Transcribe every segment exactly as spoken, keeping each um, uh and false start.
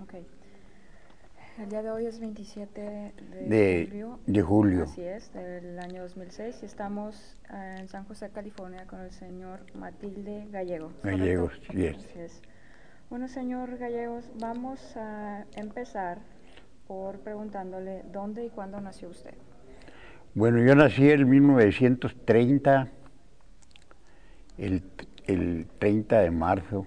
Ok. El día de hoy es veintisiete de, de julio. De julio. Así es, del año dos mil seis. Y estamos eh, en San José, California, con el señor Matilde Gallego. Gallegos, ¿Correcto? sí es. Así es. Bueno, señor Gallegos, vamos a empezar por preguntándole dónde y cuándo nació usted. Bueno, yo nací en mil novecientos treinta, el, el treinta de marzo,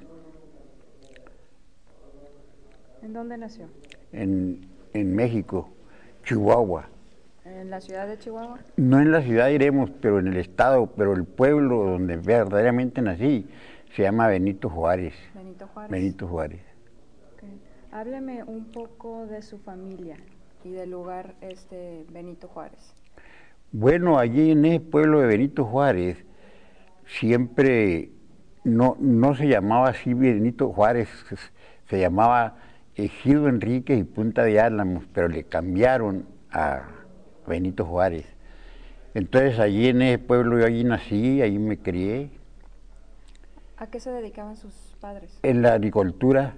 ¿En dónde nació? en, en México, Chihuahua. ¿En la ciudad de Chihuahua? No en la ciudad diremos, pero en el estado, pero el pueblo donde verdaderamente nací se llama Benito Juárez. Benito Juárez. Benito Juárez. Okay. Hábleme un poco de su familia y del lugar este Benito Juárez. Bueno, allí en ese pueblo de Benito Juárez siempre no, no se llamaba así Benito Juárez, se, se llamaba Ejido Enríquez y Punta de Álamos, pero le cambiaron a Benito Juárez. Entonces allí en ese pueblo yo allí nací, allí me crié. ¿A qué se dedicaban sus padres? En la agricultura,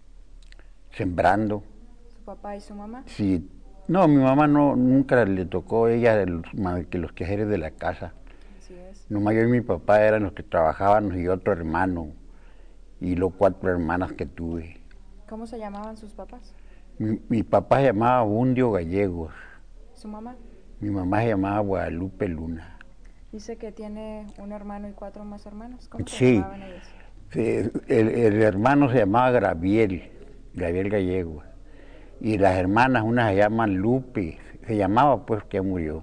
sembrando. ¿Su papá y su mamá? Sí. No, mi mamá no, nunca le tocó ella de los, más que los quehaceres de la casa. Así es. Nomás yo y mi papá eran los que trabajábamos y otro hermano y los cuatro hermanas que tuve. ¿Cómo se llamaban sus papás? Mi, mi papá se llamaba Bundio Gallegos, ¿Su mamá? mi mamá se llamaba Guadalupe Luna. Dice que tiene un hermano y cuatro más hermanos. ¿Cómo se Sí, llamaban ellos? sí, el, el hermano se llamaba Gabriel, Gabriel Gallegos, y las hermanas, una se llaman Lupe, se llamaba pues que ya murió,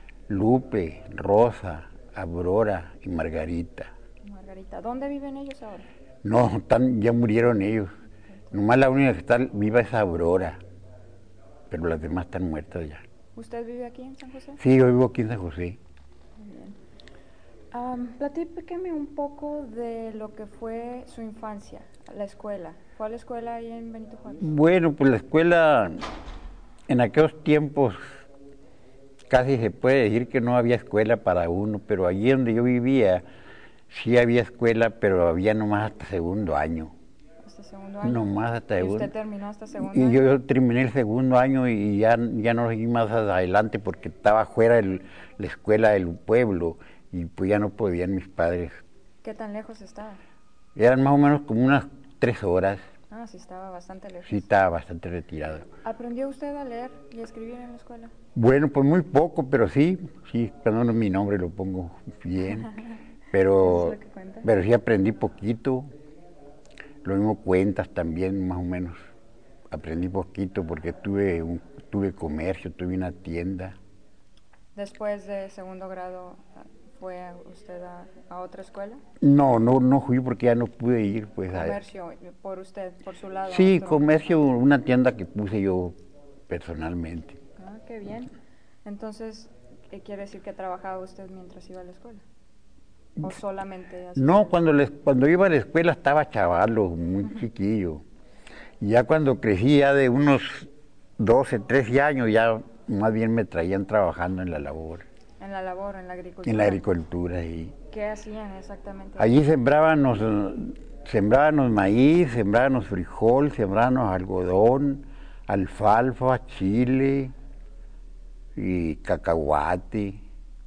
Lupe, Rosa, Aurora y Margarita. Margarita. ¿Dónde viven ellos ahora? No, están, ya murieron ellos. Nomás la única que está viva es Aurora, pero las demás están muertas ya. ¿Usted vive aquí en San José? Sí, yo vivo aquí en San José. Muy bien. Um, platíqueme un poco de lo que fue su infancia, la escuela. ¿Fue a la escuela ahí en Benito Juárez? Bueno, pues la escuela, en aquellos tiempos casi se puede decir que no había escuela para uno, pero allí donde yo vivía sí había escuela, pero había nomás hasta segundo año. ¿Hasta segundo año? Nomás hasta ¿Y segundo. usted terminó hasta segundo Y año? yo, yo terminé el segundo año y ya, ya no seguí más adelante porque estaba fuera de la escuela del pueblo y pues ya no podían mis padres. ¿Qué tan lejos estaba? Eran más o menos como unas tres horas. Ah, sí, estaba bastante lejos. Sí, estaba bastante retirado. ¿Aprendió usted a leer y a escribir en la escuela? Bueno, pues muy poco, pero sí, sí, perdón, mi nombre lo pongo bien, pero, ¿Eso es lo que cuenta? pero sí aprendí poquito, lo mismo cuentas también, más o menos, aprendí poquito porque tuve, un, tuve comercio, tuve una tienda. Después de segundo grado, ¿fue usted a, a otra escuela? No, no, no fui porque ya no pude ir, pues. Comercio, por usted, por su lado. Sí, otro. comercio, una tienda que puse yo personalmente. Ah, qué bien. Entonces, ¿qué quiere decir que trabajaba usted mientras iba a la escuela? ¿O solamente así? No, cuando, les, cuando iba a la escuela estaba chavalo, muy chiquillo. Y ya cuando crecí, ya de unos doce, trece años, ya más bien me traían trabajando en la labor. En la labor, en la agricultura. En la agricultura, sí. ¿Qué hacían exactamente? Allí sembrábamos, sembrábamos maíz, sembrábamos frijol, sembrábamos algodón, alfalfa, chile y cacahuate.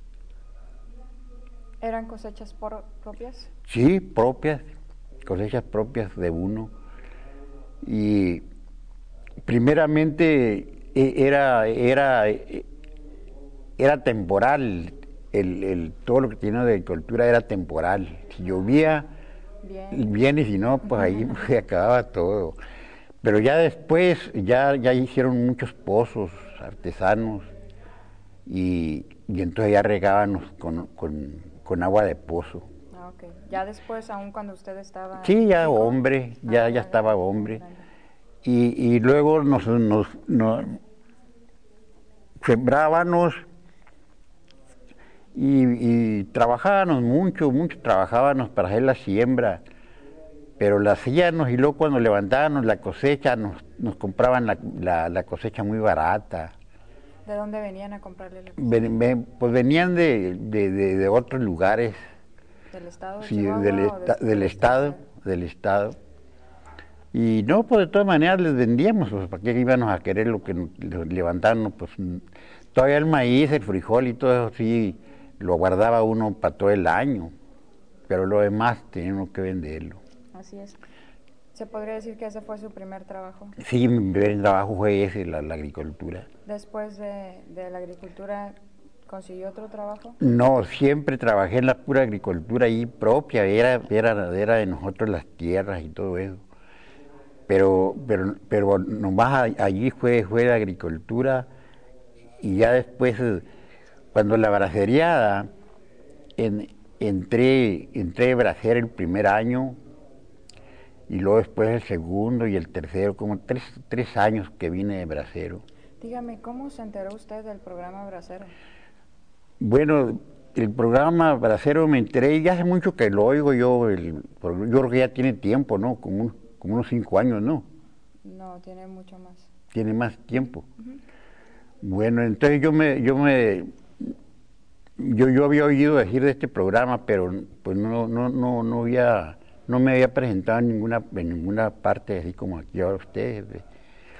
¿Eran cosechas por, propias? Sí, propias, cosechas propias de uno. Y primeramente era, era, era temporal, el, el, todo lo que tiene de agricultura era temporal. Si llovía, bien, bien y si no, pues ahí se acababa todo. Pero ya después, ya, ya hicieron muchos pozos artesanos y, y entonces ya regábamos con, con, con agua de pozo. Ah, ok. Ya después, aún cuando usted estaba... Sí, ya chico, hombre, ya, ah, ya estaba hombre. grande. Y, y luego nos, nos, nos sembrábamos y, y trabajábamos mucho, mucho trabajábamos para hacer la siembra, pero la hacíamos y luego cuando levantábamos la cosecha nos, nos compraban la, la, la cosecha muy barata. ¿De dónde venían a comprarle la cosecha? Ven, ven, pues venían de, de, de, de otros lugares. ¿Del estado de Sí, Chihuahua del, o esta, de, del de estado, del estado. Y no, pues de todas maneras les vendíamos, pues para qué íbamos a querer lo que nos- lo levantarnos, pues mm, todavía el maíz, el frijol y todo eso sí lo guardaba uno para todo el año, pero lo demás teníamos que venderlo. Así es. ¿Se podría decir que ese fue su primer trabajo? Sí, mi primer trabajo fue ese, la, la agricultura. Después de, de la agricultura, ¿consiguió otro trabajo? No, siempre trabajé en la pura agricultura ahí propia, era, era, era de nosotros las tierras y todo eso. Pero, pero, pero nomás a- allí fue, fue la agricultura y ya después, eh, cuando la bracería, en- entré, entré de bracero el primer año y luego después el segundo y el tercero, como tres, tres años que vine de bracero. Dígame, ¿cómo se enteró usted del programa Bracero? Bueno, el programa Bracero me enteré, ya hace mucho que lo oigo yo, el, yo creo que ya tiene tiempo, ¿no? Como, un- como unos cinco años, ¿no? No, tiene mucho más. Tiene más tiempo. Ujú. Bueno, entonces yo me, yo me, yo, yo había oído decir de este programa, pero pues no, no, no, no había, no me había presentado en ninguna, en ninguna parte, así como aquí ahora ustedes. ¿ve?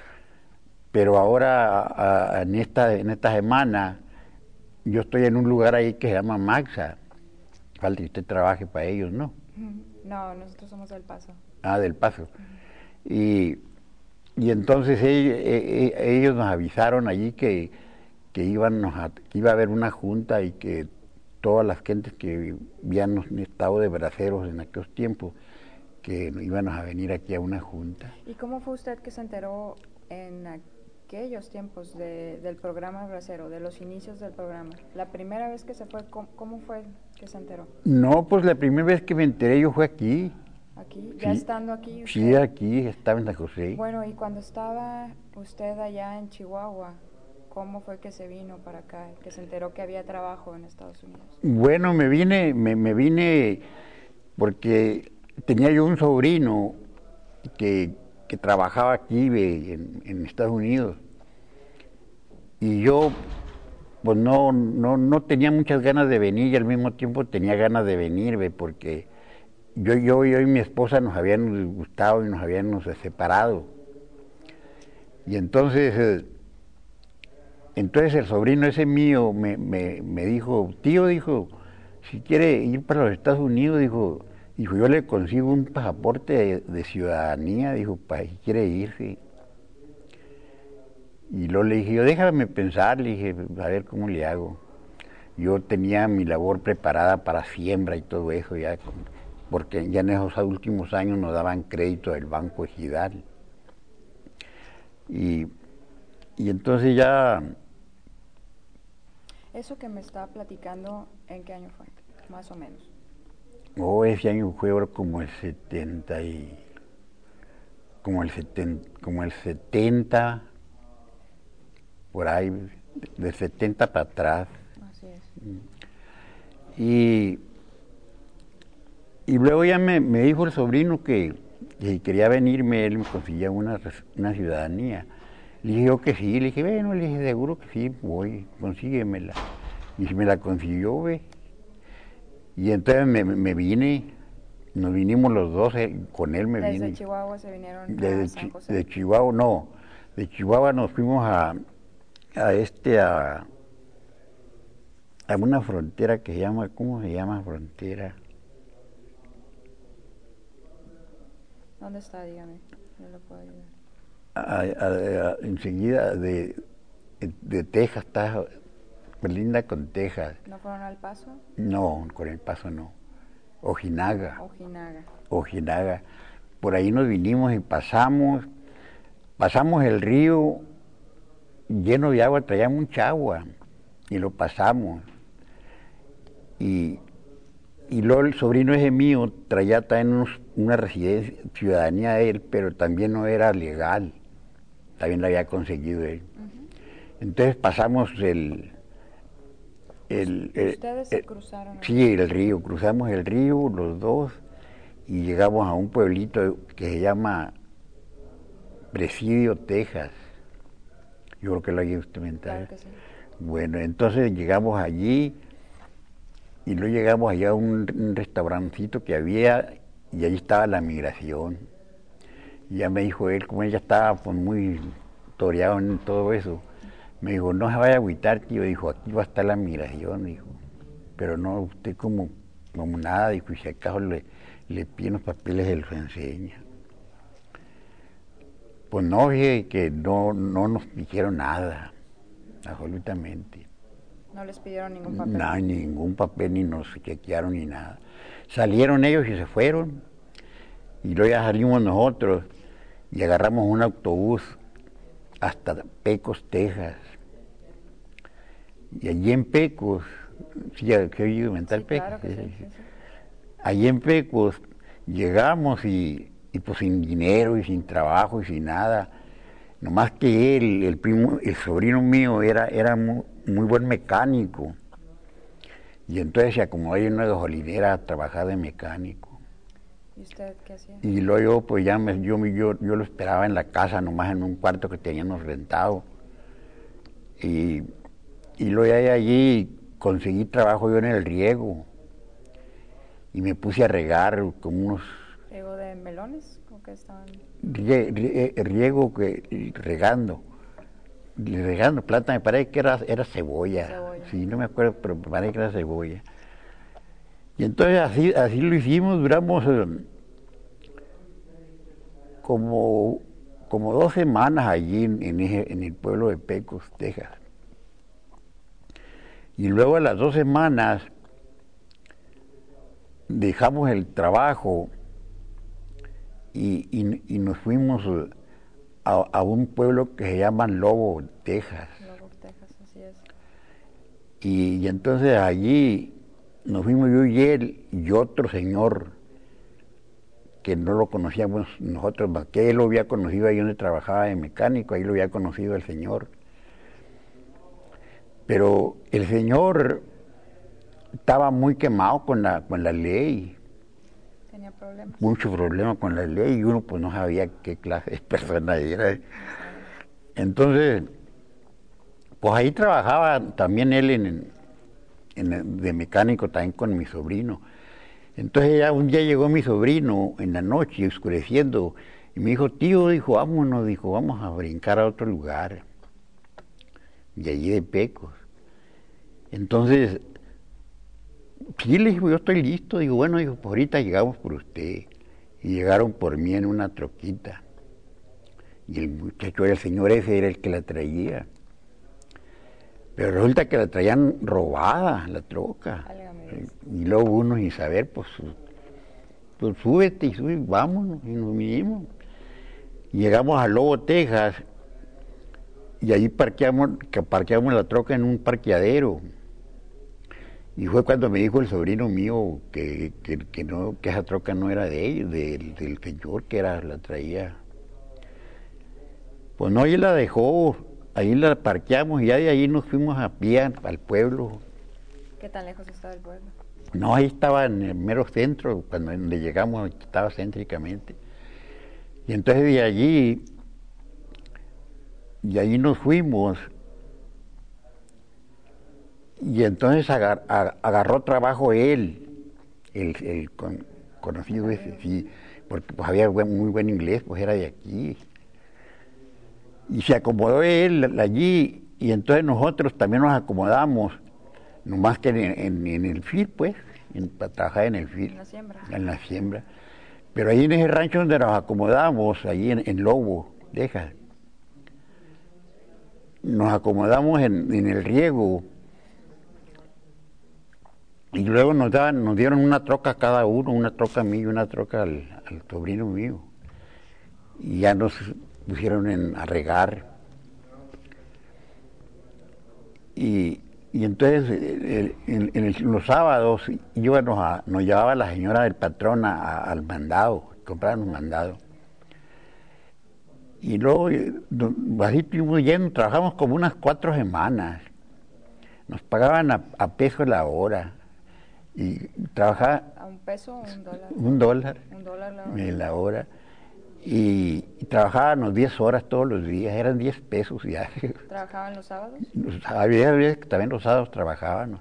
Pero ahora, a- a- en esta, en esta semana, yo estoy en un lugar ahí que se llama Maxa. Falta que usted trabaje para ellos, ¿no? Ujú. No, nosotros somos del Paso. Ah, del Paso. Y, y entonces ellos, ellos nos avisaron allí que, que, íbamos a- que iba a haber una junta y que todas las gentes que habían estado de braceros en aquellos tiempos, que íbamos a venir aquí a una junta. ¿Y cómo fue usted que se enteró en aquellos tiempos de, del programa Bracero, de los inicios del programa? La primera vez que se fue, ¿cómo, cómo fue que se enteró? No, pues la primera vez que me enteré yo fue aquí. ¿Aquí? ¿Ya Sí, estando aquí usted? sí, aquí, estaba en San José. Bueno, y cuando estaba usted allá en Chihuahua, ¿cómo fue que se vino para acá, que se enteró que había trabajo en Estados Unidos? Bueno, me vine, me, me vine porque tenía yo un sobrino que, que trabajaba aquí ve, en, en Estados Unidos. Y yo, pues no, no, no tenía muchas ganas de venir y al mismo tiempo tenía ganas de venir, ve, porque yo, yo, yo y mi esposa nos habíamos disgustado y nos habíamos separado. Y entonces, eh, entonces el sobrino ese mío me, me, me dijo, tío, dijo, si quiere ir para los Estados Unidos, dijo, dijo, yo le consigo un pasaporte de, de ciudadanía, dijo, para si quiere irse. Y luego le dije, yo déjame pensar, le dije, a ver cómo le hago. Yo tenía mi labor preparada para siembra y todo eso, ya, porque ya en esos últimos años nos daban crédito del Banco Ejidal. Y, y entonces ya... Eso que me estaba platicando, ¿en qué año fue? Más o menos. Oh, ese año fue ahora como el setenta y... como el setenta, como el setenta, por ahí, del setenta para atrás. Así es. Y, y luego ya me, me dijo el sobrino que, que si quería venirme, él me conseguía una, res- una ciudadanía. Le dije yo que sí, le dije, bueno, le dije, seguro que sí, voy, consíguemela. Y me la consiguió, ve. Y entonces me, me vine, nos vinimos los dos, eh, con él me Desde vine. Chihuahua se vinieron Desde a San Chi- José. de Chihuahua, no, de Chihuahua nos fuimos a, a este, a, a una frontera que se llama, ¿cómo se llama frontera? ¿Dónde está? Dígame. Yo le puedo ayudar. A- a- a- enseguida de, de Texas, está linda con Texas. ¿No fueron al Paso? No, con El Paso no. Ojinaga, Ojinaga. Ojinaga. Por ahí nos vinimos y pasamos, pasamos el río lleno de agua, traía mucha agua y lo pasamos. Y, y luego el sobrino ese mío traía también unos- una residencia, ciudadanía de él, pero también no era legal, también la había conseguido él. Ujú. Entonces pasamos el... el, el- Ustedes se el- cruzaron. el- sí, el río, cruzamos el río los dos y llegamos a un pueblito que se llama Presidio, Texas. Yo creo que lo había usted mentado. Claro que sí. Bueno, entonces llegamos allí y luego llegamos allá a un, un restaurancito que había y allí estaba la migración. Y ya me dijo él, como él ya estaba pues, muy toreado en todo eso, me dijo, no se vaya a agüitar, tío, dijo, aquí va a estar la migración, dijo, pero no, usted como, como nada, dijo, y si acaso le, le piden los papeles, él los enseña. Pues no, fíjate que no, no nos dijeron nada, absolutamente. No les pidieron ningún papel. No, ningún papel, ni nos chequearon ni nada. Salieron ellos y se fueron, y luego ya salimos nosotros, y agarramos un autobús hasta Pecos, Texas. Y allí en Pecos, sí, que he oído mental Sí, Pecos. claro que sí, sí, sí. Allí en Pecos llegamos y, y pues sin dinero y sin trabajo y sin nada. Nomás que él, el primo, el sobrino mío, era, era muy, muy buen mecánico. Y entonces se acomodó ahí en una gasolinera a trabajar de mecánico. ¿Y usted qué hacía? Y luego yo, pues ya me, yo, yo, yo lo esperaba en la casa, nomás en un cuarto que teníamos rentado. Y, y luego ya allí conseguí trabajo yo en el riego. Y me puse a regar como unos... ¿Riego de melones? ¿O qué estaban? Rie, rie, riego que, regando. Regando planta, me parece que era, era cebolla. Cebolla. Sí, no me acuerdo, pero me parece que era cebolla. Y entonces así, así lo hicimos, duramos eh, como, como dos semanas allí en, en, ese, en el pueblo de Pecos, Texas. Y luego a las dos semanas dejamos el trabajo y, y, y nos fuimos a, a un pueblo que se llama Lobo, Texas. Lobo, Texas, así es. Y, y entonces allí nos fuimos yo y él y otro señor que no lo conocíamos nosotros, más que él lo había conocido ahí donde trabajaba de mecánico, ahí lo había conocido el señor. Pero el señor estaba muy quemado con la, con la ley. Tenía problemas. Mucho problema con la ley y uno pues no sabía qué clase de persona era. Entonces, pues ahí trabajaba también él en, en, de mecánico también con mi sobrino. Entonces ya un día llegó mi sobrino en la noche, oscureciendo, y me dijo, tío, dijo, vámonos, dijo, vamos a brincar a otro lugar. Y allí de Pecos. Entonces, sí, le dijo, yo estoy listo. Digo, bueno, dijo, pues ahorita llegamos por usted. Y llegaron por mí en una troquita. Y el muchacho, el señor ese, era el que la traía. Pero resulta que la traían robada, la troca. Válgame. Y luego uno sin saber, pues, pues súbete y sube, vámonos, y nos vinimos. Y llegamos a Lobo, Texas, y ahí parqueamos, que parqueamos la troca en un parqueadero. Y fue cuando me dijo el sobrino mío que, que, que no, que esa troca no era de ellos, del, del señor que era, la traía. Pues no, ahí la dejó, ahí la parqueamos y ya de ahí nos fuimos a pie al pueblo. ¿Qué tan lejos estaba el pueblo? No, ahí estaba en el mero centro, cuando donde llegamos estaba céntricamente. Y entonces de allí, y allí nos fuimos. Y entonces agar, agarró trabajo él, el, el con, conocido ese, sí, porque pues había buen, muy buen inglés, pues era de aquí. Y se acomodó él allí, y entonces nosotros también nos acomodamos, nomás que en, en, en el field, pues, en, para trabajar en el field. En la siembra. En la siembra. Pero ahí en ese rancho donde nos acomodamos, ahí en, en Lobo, Texas, nos acomodamos en, en el riego. Y luego nos daban, nos dieron una troca cada uno, una troca a mí y una troca al, al sobrino mío. Y ya nos pusieron en, a regar. Y, y entonces el, en, en el, los sábados íbamos a, nos llevaba la señora del patrón a, a, al mandado, compraban un mandado. Y luego así estuvimos yendo, trabajamos como unas cuatro semanas. Nos pagaban a, a peso la hora. Y trabajaba... ¿A un peso o un dólar? Un dólar. Un dólar la hora. En la hora. Y, y trabajábamos diez horas todos los días, eran diez pesos diarios. ¿Trabajaban los sábados? Había veces que también los sábados trabajábamos.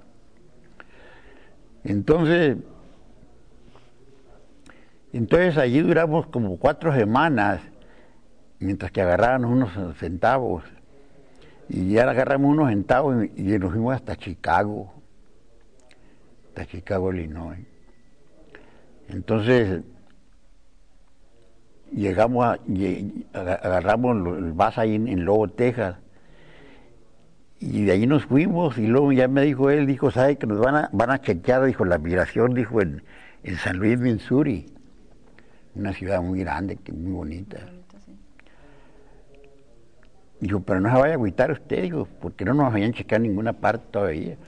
Entonces, entonces allí duramos como cuatro semanas mientras que agarraban unos centavos. Y ya agarramos unos centavos y, y nos fuimos hasta Chicago, hasta Chicago, Illinois. Entonces, llegamos a, agarramos el bus ahí en, en Lobo, Texas, y de ahí nos fuimos, y luego ya me dijo él, dijo, ¿sabe que nos van a, van a chequear, dijo, la migración, dijo, en, en San Luis, Missouri, una ciudad muy grande, muy bonita. Bonito, sí. Dijo, pero no se vaya a agüitar usted, dijo, porque no nos habían chequeado en ninguna parte todavía.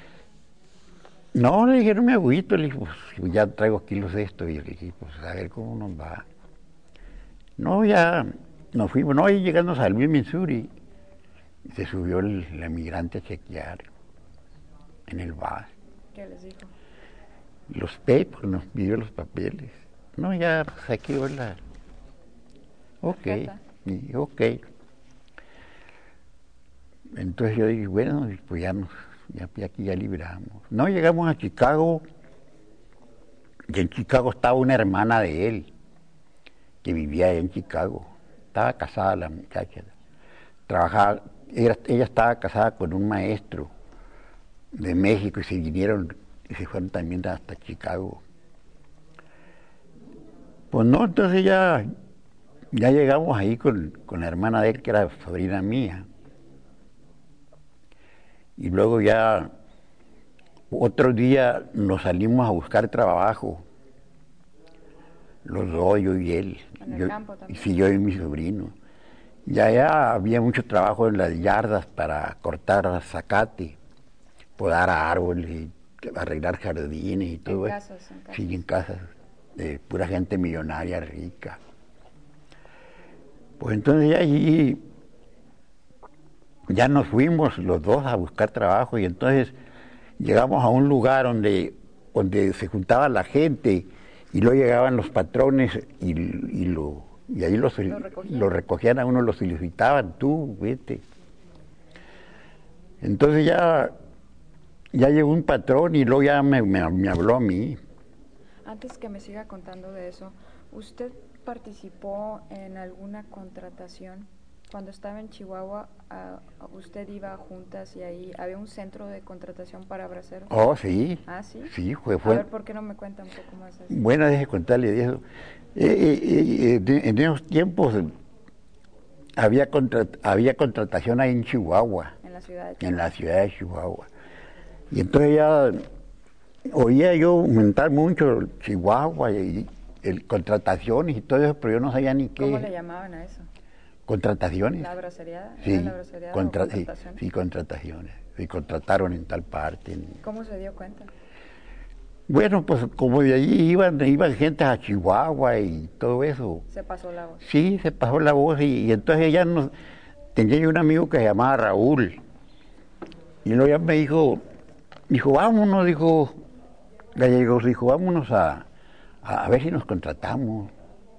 No, le dije, no me agüito, le dije, pues ya traigo kilos de esto, y le dije, pues a ver cómo nos va. No, ya nos fuimos, no, y llegando a San Luis, Missouri, se subió el, el emigrante a chequear en el bus. ¿Qué les dijo? Los papers, nos pidió los papeles. No, ya, pues aquí la... Ok, y, ok. Entonces yo dije, bueno, pues ya nos, ya, ya aquí ya libramos. No, llegamos a Chicago, y en Chicago estaba una hermana de él, que vivía en Chicago. Estaba casada la muchacha. Trabajaba, ella, ella estaba casada con un maestro de México y se vinieron y se fueron también hasta Chicago. Pues no, entonces ya, ya llegamos ahí con, con la hermana de él, que era sobrina mía. Y luego ya, otro día nos salimos a buscar trabajo, los dos, yo y él. ¿En el yo, campo también? Sí, yo y mi sobrino. Ya, ya había mucho trabajo en las yardas para cortar zacate, podar árboles, y arreglar jardines y todo en eso. Casas, en casas. Sí, en casas de pura gente millonaria, rica. Pues entonces ya allí ya nos fuimos los dos a buscar trabajo y entonces llegamos a un lugar donde, donde se juntaba la gente y luego llegaban los patrones y, y, lo, y ahí los, ¿Lo recogían? lo recogían a uno, los solicitaban, tú, vete. Entonces ya, ya llegó un patrón y luego ya me, me, me habló a mí. Antes que me siga contando de eso, ¿usted participó en alguna contratación? Cuando estaba en Chihuahua, uh, usted iba a juntas y ahí había un centro de contratación para braceros. Oh, sí. ¿Ah, sí? Sí, fue. fue. A ver, ¿por qué no me cuenta un poco más de eso? Bueno, deje contarle de eso. Eh, eh, eh, de, en esos tiempos había, contra, había contratación ahí en Chihuahua. En la ciudad de Chihuahua. En la ciudad de Chihuahua. Y entonces ya oía yo aumentar mucho Chihuahua y el, contrataciones y todo eso, pero yo no sabía ni qué. ¿Cómo le llamaban a eso? Contrataciones. ¿La bracería? Sí, ¿La bracería contra, o contratación? sí, sí, contrataciones. Y contrataron en tal parte. En... ¿Cómo se dio cuenta? Bueno, pues como de allí iban, iban gente a Chihuahua y todo eso. Se pasó la voz. Sí, se pasó la voz y, y entonces ella nos... Tenía yo un amigo que se llamaba Raúl. Y luego ya me dijo, dijo, vámonos, dijo, Gallegos, dijo, vámonos a, a, a ver si nos contratamos.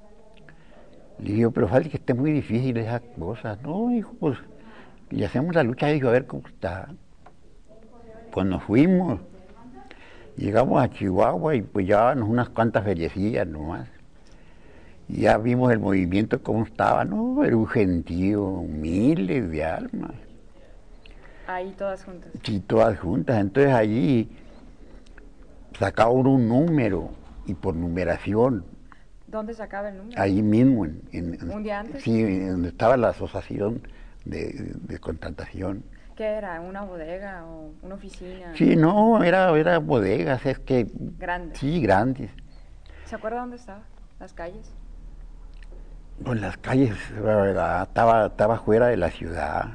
Le digo, pero falta que esté muy difícil esas cosas. No, dijo, pues, y hacemos la lucha, dijo, a ver cómo está. Pues nos fuimos, llegamos a Chihuahua y pues llevábamos unas cuantas feriecillas nomás. Y ya vimos el movimiento cómo estaba, no, era un gentío, miles de almas. Ahí todas juntas. Sí, todas juntas. Entonces allí sacaba uno un número y por numeración. ¿Dónde sacaba el número? Ahí mismo. En, en, ¿Un día antes? Sí, donde estaba la asociación de, de, de contratación. ¿Qué era? ¿Una bodega o una oficina? Sí, no, era, era bodegas, es que... ¿Grandes? Sí, grandes. ¿Se acuerda dónde estaba? ¿Las calles? Pues las calles, la verdad, estaba, estaba fuera de la ciudad.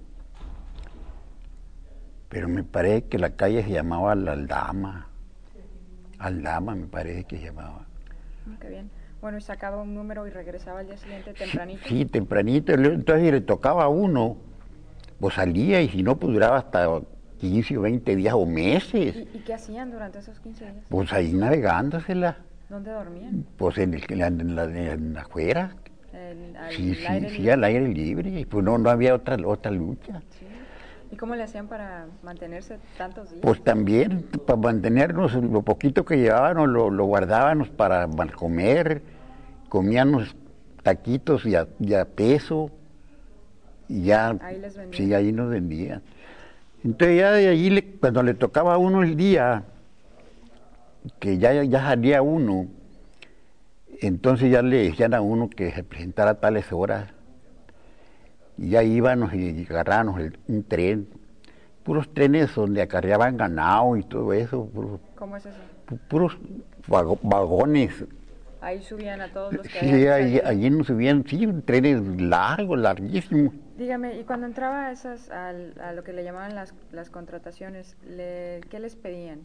Pero me parece que la calle se llamaba La Aldama. Aldama me parece que se llamaba. Oh, qué bien. Bueno, y sacaba un número y regresaba al día siguiente tempranito. Sí, sí, tempranito. Entonces si le tocaba a uno, pues salía y si no, pues duraba hasta quince o veinte días o meses. ¿Y, y qué hacían durante esos quince días? Pues ahí navegándosela. ¿Dónde dormían? Pues en, el, en, la, en la afuera. El, al, Sí, el sí, aire sí, libre. al aire libre. Y pues no, no había otra, otra lucha. Sí. ¿Y cómo le hacían para mantenerse tantos días? Pues también, para mantenernos, lo poquito que llevábamos lo, lo guardábamos para comer, comíamos taquitos y a, y a peso, y ya, Ahí les vendían. sí, ahí nos vendían. Entonces ya de allí, le, cuando le tocaba a uno el día, que ya, ya salía uno, entonces ya le decían a uno que se presentara a tales horas, y ya íbamos y agarrábamos el, un tren, puros trenes donde acarreaban ganado y todo eso, puros, ¿Cómo es eso? puros vago, vagones. Ahí subían a todos los que Sí, habían allí, salido. allí nos subían, sí, trenes largos, larguísimos. Dígame, y cuando entraba a esas, al- a, lo que le llamaban las, las contrataciones, le, ¿qué les pedían?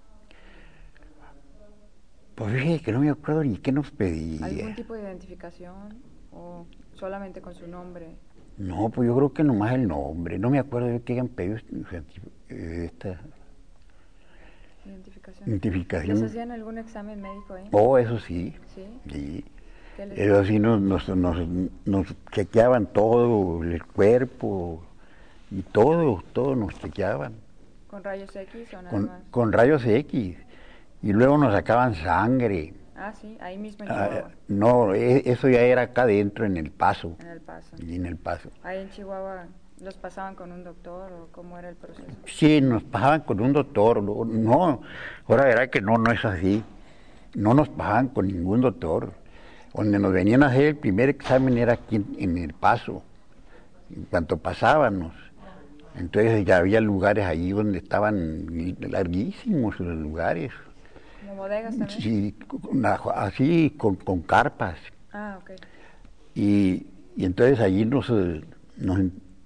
Pues fíjate que no me acuerdo ni qué nos ¿Algún pedía. tipo de identificación o solamente con su nombre? No, pues yo creo que nomás el nombre. No me acuerdo de qué hayan pedido eh, esta Identificación. identificación. ¿Les hacían algún examen médico ahí? Oh, eso sí. ¿Sí? Sí. ¿Qué les Eso sí nos, nos, nos, nos chequeaban todo, el cuerpo y todo, todo nos chequeaban. ¿Con rayos X o nada Con, más? con rayos X. Y luego nos sacaban sangre. Ah, sí, ahí mismo en Ah, Chihuahua. no, e- eso ya era acá adentro en El Paso. En El Paso. Y en El Paso. Ahí en Chihuahua, ¿los pasaban con un doctor o cómo era el proceso? Sí, nos pasaban con un doctor. No, no, ahora verá que no, no es así. No nos pasaban con ningún doctor. Donde nos venían a hacer el primer examen era aquí en, en El Paso. En cuanto pasábamos. Entonces ya había lugares ahí donde estaban larguísimos los lugares. ¿Como bodegas también? Sí, con- así con, con carpas. Ah, ok. Y, y entonces allí nos, eh, nos,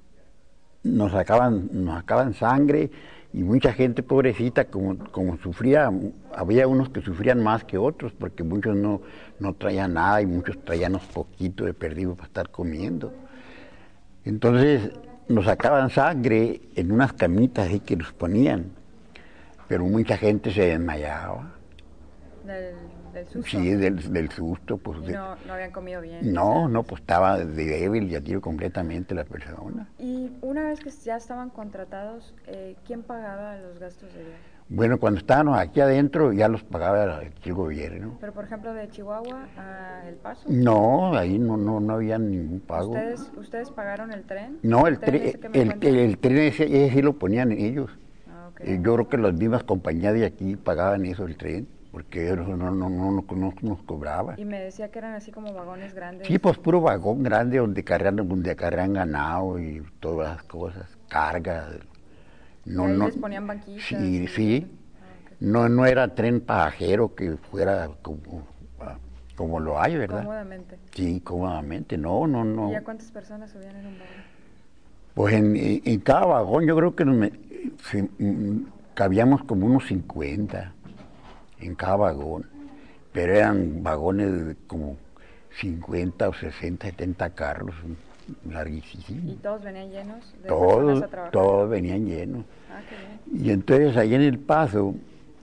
nos sacaban, nos sacaban sangre y mucha gente pobrecita como, como sufría, había unos que sufrían más que otros porque muchos no, no traían nada y muchos traían unos poquitos de perdido para estar comiendo. Entonces nos sacaban sangre en unas camitas ahí que nos ponían, pero mucha gente se desmayaba. Del, del susto. Sí, del, del susto, pues. Y de- no, no habían comido bien. no, quizás. no, pues estaba de débil, ya tiro completamente la persona. Y una vez que ya estaban contratados, eh, ¿quién pagaba los gastos de viaje? Bueno, cuando estábamos aquí adentro ya los pagaba aquí el gobierno. Pero por ejemplo de Chihuahua a El Paso. No, ahí no, no, no había ningún pago. ¿Ustedes, ¿Ustedes pagaron el tren? No, el, tren tre- ese que me el, cuenta? el, el tren ese, ese sí lo ponían ellos. Ah, ok. Eh, Yo creo que las mismas compañías de aquí pagaban eso, el tren, porque eso no, no, no, no, no nos cobraba. Y me decía que eran así como vagones grandes. Sí, pues puro vagón grande donde cargan, donde cargan ganado y todas las cosas, cargas. No, y ahí les ponían banquitas. Sí, y- sí. Ah, ok. No, no era tren pasajero que fuera como, ah, como lo hay, ¿verdad? Cómodamente. Sí, cómodamente. No, no, no. ¿Y a cuántas personas subían en un vagón? Pues en, en- en cada vagón yo creo que nos me- sí, mm, cabíamos como unos cincuenta en cada vagón. Pero eran vagones de como cincuenta o sesenta, setenta carros, ¿Y larguísimos. todos venían llenos de Todos, personas a trabajar? todos venían llenos. Ah, qué bien. Y entonces ahí en El Paso,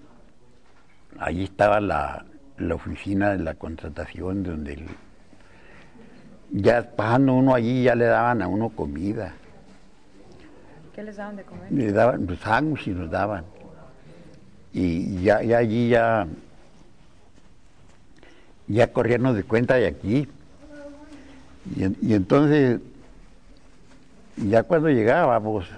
allí estaba la, la oficina de la contratación, donde el- ya pasando uno allí ya le daban a uno comida, ¿Qué les daban de comer? le daban pues, sándwiches nos daban. Y ya, ya allí ya, ya corríamos de cuenta de aquí. Y, en- y entonces, ya cuando llegábamos,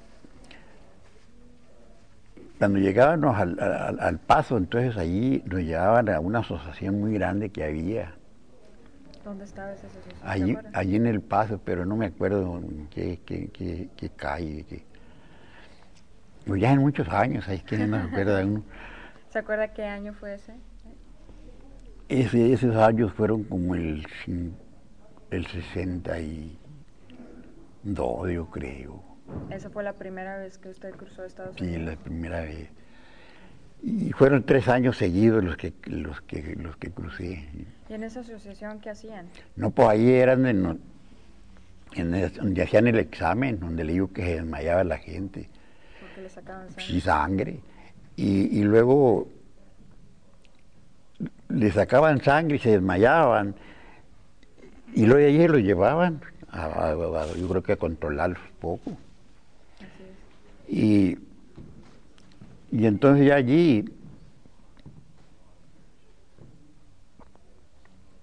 cuando llegábamos al, al- al Paso, entonces allí nos llevaban a una asociación muy grande que había, ¿Dónde estaba esa asociación? ¿Se allí, acuerdan? allí en El Paso, pero no me acuerdo en qué, qué, qué, qué calle. Qué. Pues ya en muchos años, ahí es que no me acuerda uno. ¿Se acuerda qué año fue ese? Ese, esos años fueron como el, cin- el sesenta y dos, yo creo. Esa fue la primera vez que usted cruzó Estados Sí, Unidos. la primera vez. Y fueron tres años seguidos los que los que los que crucé. ¿Y en esa asociación qué hacían? No, pues ahí eran en, lo- en el- donde hacían el examen, donde le digo que se desmayaba la gente, Porque le sacaban sangre. sí, sangre. Y, y luego le sacaban sangre y se desmayaban. Y luego de allí los llevaban, a, a- a- yo creo que a controlarlos un poco. Así es. Y, y entonces ya allí,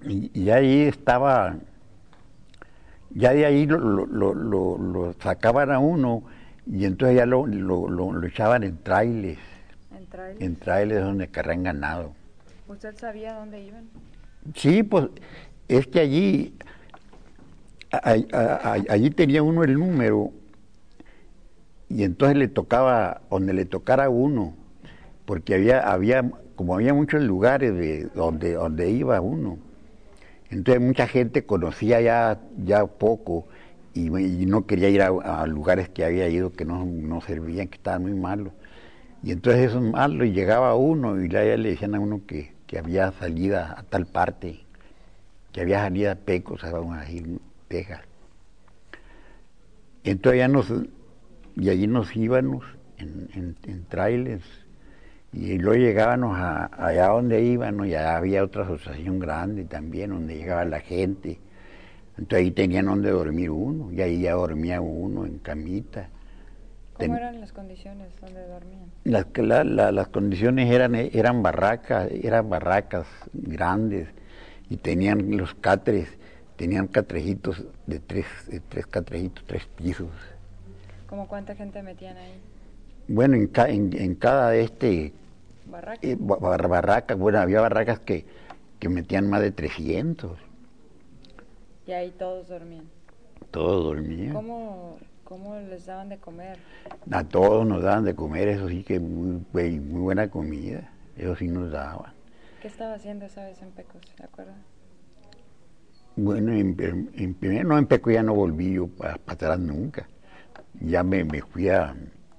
Y, y ahí estaba, ya de ahí lo, lo, lo, lo, lo sacaban a uno y entonces ya lo, lo, lo, lo echaban en trailers, ¿En trailers? en trailers donde cargan ganado. ¿Usted sabía dónde iban? Sí, pues es que allí, a, a, a, allí tenía uno el número y entonces le tocaba, donde le tocara a uno, porque había, había, como había muchos lugares de donde, donde iba uno, entonces mucha gente conocía ya, ya poco y, y no quería ir a, a lugares que había ido que no, no servían, que estaban muy malos. Y entonces esos malos llegaba uno y ya le decían a uno que, que había salida a tal parte, que había salida a Pecos, ahí en Texas. Entonces ya nos, y allí nos íbamos en, en, en trailers y luego llegábamos a, allá donde íbamos y allá había otra asociación grande también donde llegaba la gente. Entonces ahí tenían donde dormir uno y ahí ya dormía uno en camita. ¿Cómo Ten... eran las condiciones donde dormían? Las, la, la, las condiciones eran, eran barracas, eran barracas grandes y tenían los catres, tenían catrejitos de tres, de tres catrejitos, tres pisos. ¿Cómo cuánta gente metían ahí? Bueno, en, ca, en, en cada este barraca, eh, bar, barracas, bueno, había barracas que, que metían más de trescientos. Y ahí todos dormían. Todos dormían. ¿Cómo, cómo les daban de comer? A todos nos daban de comer, eso sí que muy, muy buena comida, eso sí nos daban. ¿Qué estaba haciendo esa vez en Pecos, se acuerda? Bueno, en, en primero no, en Pecos ya no volví yo para, para atrás nunca. Ya me, me fui a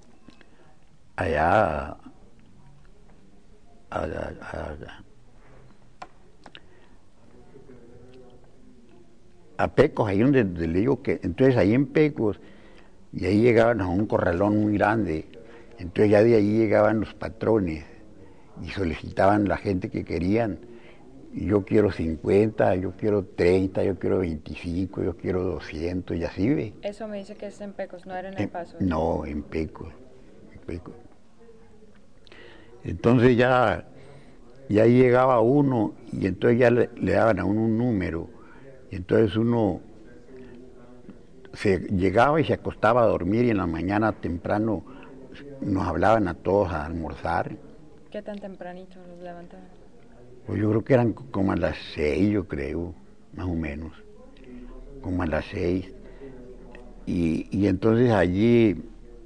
allá a, a, a, a Pecos, ahí donde, donde le digo que, entonces ahí en Pecos, y ahí llegaban a un corralón muy grande, entonces ya de ahí llegaban los patrones y solicitaban la gente que querían, yo quiero cincuenta, yo quiero treinta, yo quiero veinticinco, yo quiero doscientos y así ve. Eso me dice que es en Pecos, no era en El Paso. En, no, en Pecos, en Pecos. Entonces ya, ya ahí llegaba uno y entonces ya le, le daban a uno un número y entonces uno se llegaba y se acostaba a dormir y en la mañana temprano nos hablaban a todos a almorzar. ¿Qué tan tempranito los levantaban? Pues yo creo que eran como a las seis, yo creo, más o menos, como a las seis. Y, y entonces allí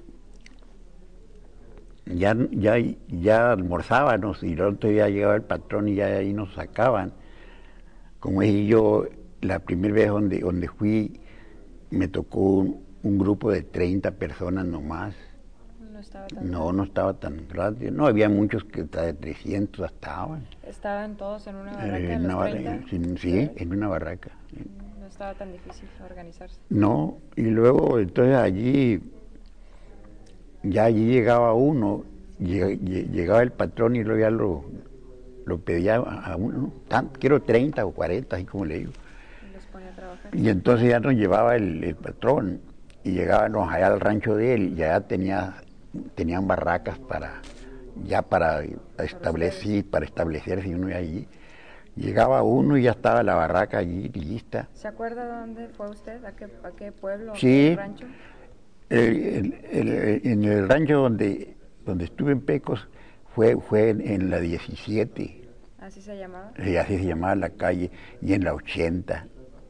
ya, ya, ya almorzábamos y luego ya llegaba el patrón y ya ahí nos sacaban. Como es yo, la primera vez donde, donde fui, me tocó un, un grupo de treinta personas nomás. No estaba tan No, grande. no estaba tan grande. No, había muchos que hasta de trescientos estaban. ¿Estaban todos en una barraca, Eh, en los una, treinta? sí, sí, en una barraca. No estaba tan difícil organizarse. No, y luego entonces allí, ya allí llegaba uno, llegaba el patrón y luego ya lo, lo pedía a uno, tan, quiero treinta o cuarenta, así como le digo. Y los ponía a trabajar. Y entonces ya nos llevaba el, el patrón y llegábamos allá al rancho de él y ya tenía, tenían barracas para, ya para establecer, para establecerse uno allí. Llegaba uno y ya estaba la barraca allí lista. ¿Se acuerda dónde fue usted? ¿A qué, a qué pueblo? Sí, ¿A qué rancho? El, el, el, en el rancho donde, donde estuve en Pecos fue, fue en, en la diecisiete. ¿Así se llamaba? Sí, así se llamaba la calle, y en la ochenta.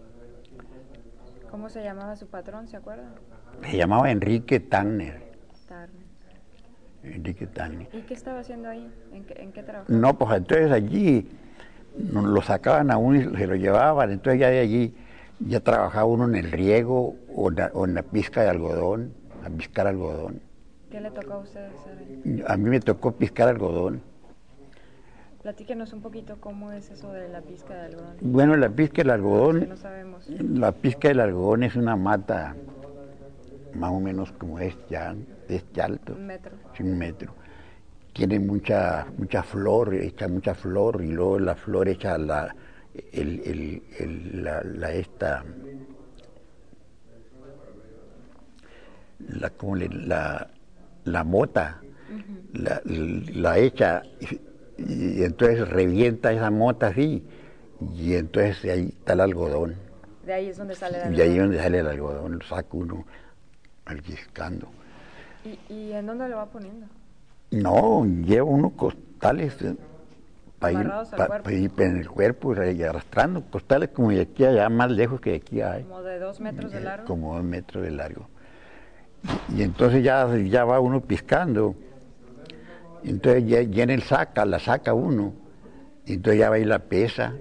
¿Cómo se llamaba su patrón, se acuerda? Se llamaba Enrique Tanner. Tarne. Enrique Tanner. ¿Y qué estaba haciendo ahí? ¿En qué, en qué trabajaba? No, pues entonces allí nos lo sacaban a uno y se lo llevaban, entonces ya de allí ya trabajaba uno en el riego o, na, o en la pizca de algodón, a piscar algodón. ¿Qué le tocó a usted hacer ahí? A mí me tocó piscar algodón. Platíquenos un poquito cómo es eso de la pizca de algodón. Bueno, la pizca del algodón, no sabemos. La pizca del algodón es una mata más o menos como este, este alto. Un metro. Sí, un metro. Tiene mucha mucha flor, echa mucha flor y luego la flor echa la, el, el, el, la, la esta, la, como le, la, la mota, uh-huh. la, la echa y, y entonces revienta esa mota así y entonces de ahí está el algodón. De ahí es donde sale el algodón. De ahí es donde sale el algodón, lo saca uno alquiscando. ¿Y, ¿Y en dónde lo va poniendo? No, lleva unos costales eh, para ir, Amarrados al pa- cuerpo. pa ir en el cuerpo y arrastrando, costales como de aquí allá, más lejos que de aquí hay. Como de dos metros de largo. Como dos metros de largo. Y entonces ya, ya va uno piscando. Entonces ya, ya en el saca, la saca uno. Y entonces ya va y la pesa.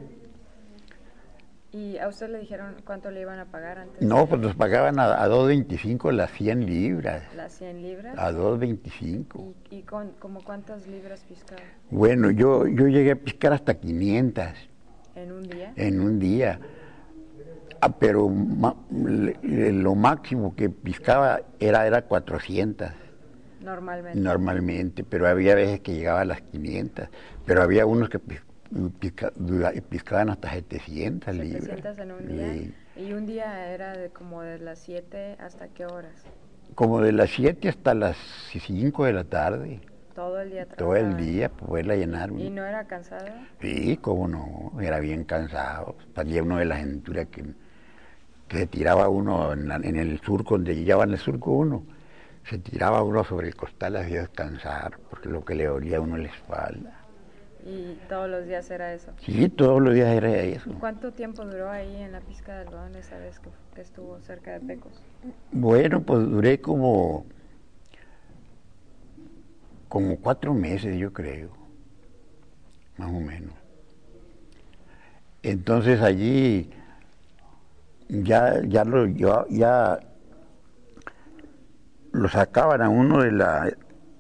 ¿Y a usted le dijeron cuánto le iban a pagar antes? No, pues nos pagaban a, a dos veinticinco las cien libras. ¿Las cien libras? A dos veinticinco. ¿Y, y con, como cuántas libras piscaba? Bueno, yo, yo llegué a piscar hasta quinientas. ¿En un día? En un día. Ah, pero ma- le- lo máximo que piscaba era, era cuatrocientas. Normalmente. Normalmente, pero había veces que llegaba a las quinientas, pero había unos que pis- pisca- dura- piscaban hasta setecientas libras. setecientas en un día. Sí. Y un día era de como de las siete hasta qué horas. Como de las siete hasta las cinco de la tarde, Todo el día todo el trabajaban. día, poderla llenar. ¿Y no era cansado? Sí, cómo no, era bien cansado. Salía uno de las aventuras que, que se tiraba uno en, la- en el surco, donde llevaban el surco uno, se tiraba uno sobre el costal a descansar, porque lo que le dolía a uno la espalda. Y todos los días era eso. Sí, todos los días era eso. ¿Cuánto tiempo duró ahí en la pizca de algodón esa vez que, que estuvo cerca de Pecos? Bueno, pues duré como, como cuatro meses, yo creo, más o menos. Entonces allí ya, ya lo, ya, ya lo sacaban a uno de la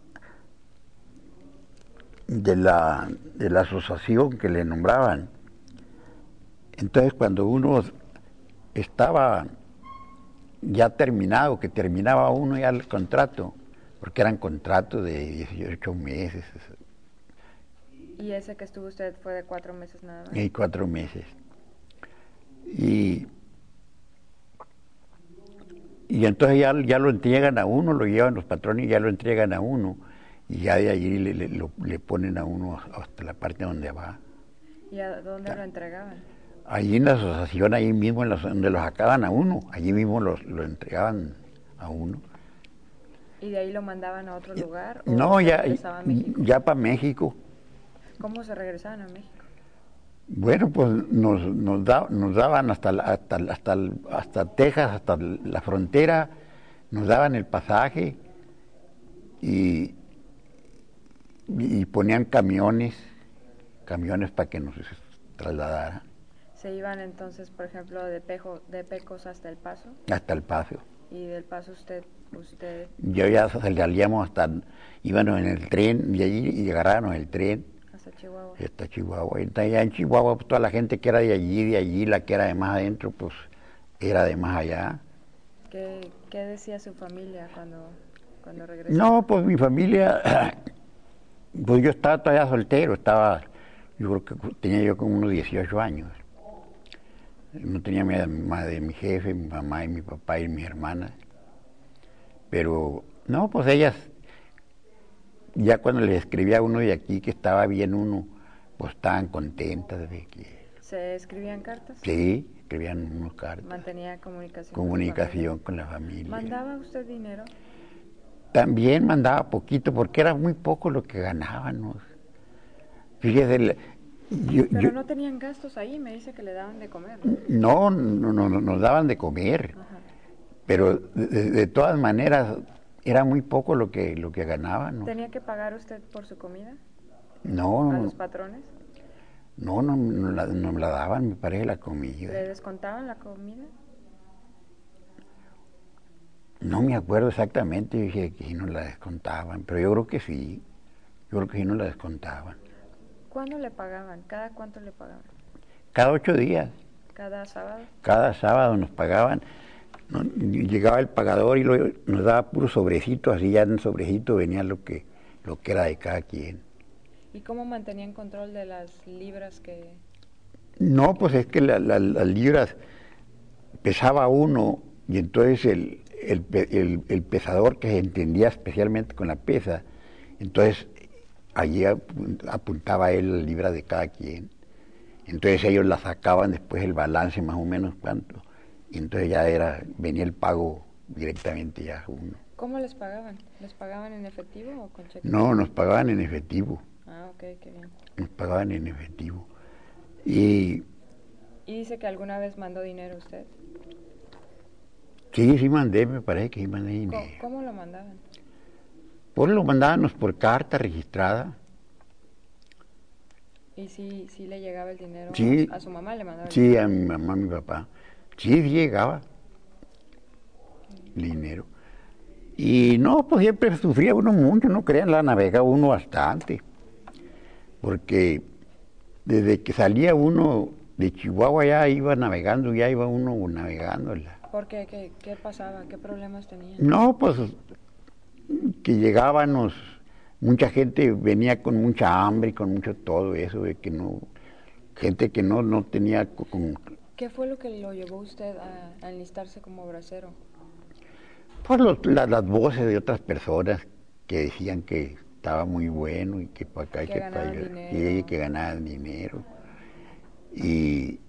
de la de la asociación que le nombraban. Entonces cuando uno estaba ya terminado, que terminaba uno ya el contrato, porque eran contratos de dieciocho meses ¿Y ese que estuvo usted fue de cuatro meses nada más? y cuatro meses. Y, y entonces ya, ya lo entregan a uno, lo llevan los patrones y ya lo entregan a uno. Y ya de allí le, le, lo- le ponen a uno hasta la parte donde va. ¿Y a dónde lo entregaban? Allí en la asociación, allí mismo en la- donde lo sacaban a uno, allí mismo lo, lo entregaban a uno. ¿Y de ahí lo mandaban a otro lugar? ¿O No, se ya, regresaba a México? ya para México. ¿Cómo se regresaban a México? Bueno, pues nos, nos, da- nos daban hasta, la- hasta, el- hasta, el- hasta Texas, hasta la frontera, nos daban el pasaje y, y ponían camiones, camiones para que nos trasladaran ¿Se iban entonces, por ejemplo, de, Pejo, de Pecos hasta El Paso? hasta El Paso. ¿Y del Paso usted, usted Yo ya salíamos hasta, íbamos en el tren y allí y agarrábamos el tren hasta Chihuahua? hasta Chihuahua. Entonces allá en Chihuahua, pues, toda la gente que era de allí, de allí, la que era de más adentro, pues era de más allá. ¿Qué, qué decía su familia cuando, cuando regresó? No, pues mi familia, pues yo estaba todavía soltero, estaba, yo creo que tenía yo como unos dieciocho años. No tenía mi- más de mi jefe, mi mamá y mi papá y mis hermanas. Pero, no, pues ellas, ya cuando les escribía a uno de aquí que estaba bien uno, pues estaban contentas de que, ¿Se escribían cartas? sí, escribían unos cartas, ¿Mantenía comunicación? comunicación con con la su familia. familia? ¿Mandaba usted dinero? También mandaba poquito, porque era muy poco lo que ganábamos. Fíjese, el- yo, Pero yo- no tenían gastos ahí, me dice que le daban de comer, ¿no? no, no, no, nos daban de comer, Ajá. pero de, de- de todas maneras era muy poco lo que, lo que ganábamos. ¿Tenía que pagar usted por su comida No, a no, los patrones? no, no, no la, no me la daban, me parece, la ¿Le comida. descontaban la comida? No me acuerdo exactamente, dije que sí nos la descontaban, pero yo creo que sí, yo creo que sí nos la descontaban. ¿Cuándo le pagaban? ¿Cada cuánto le pagaban? Cada ocho días, ¿Cada sábado? cada sábado nos pagaban, no, llegaba el pagador y lo- nos daba puro sobrecito, así ya en el sobrecito venía lo que, lo que era de cada quien. ¿Y cómo mantenían control de las libras que...? No, pues es que la- la- las libras pesaba uno y entonces el, el, pe- el- el pesador que se entendía especialmente con la pesa, entonces allí apun- apuntaba él la libra de cada quien. Entonces ellos la sacaban después el balance más o menos cuánto. Y entonces ya era, venía el pago directamente ya a uno. ¿Cómo les pagaban? ¿Les pagaban en efectivo o con cheque? No, nos pagaban en efectivo. Ah, ok, qué bien. Nos pagaban en efectivo. Y... ¿Y dice que alguna vez mandó dinero usted? Sí, sí mandé, me parece que sí mandé dinero. ¿Cómo, cómo lo mandaban? Pues lo mandábamos por carta registrada. ¿Y si, si le llegaba el dinero Sí, a, a su mamá? ¿Le mandaba el sí, dinero? a mi mamá, a mi papá. Sí, sí llegaba el dinero. Y no, pues siempre sufría uno mucho, no crean, la navegaba uno bastante. Porque desde que salía uno de Chihuahua ya iba navegando, ya iba uno navegando. ¿Por qué? ¿Qué, qué pasaba? ¿Qué problemas tenía? No, pues que llegábamos, mucha gente venía con mucha hambre y con mucho todo eso, de que no, gente que no, no tenía... Con, ¿Qué fue lo que lo llevó usted a, a enlistarse como bracero? Pues los, la, las voces de otras personas que decían que estaba muy bueno y que para acá y que, que para allá, y que ganaban dinero. Y,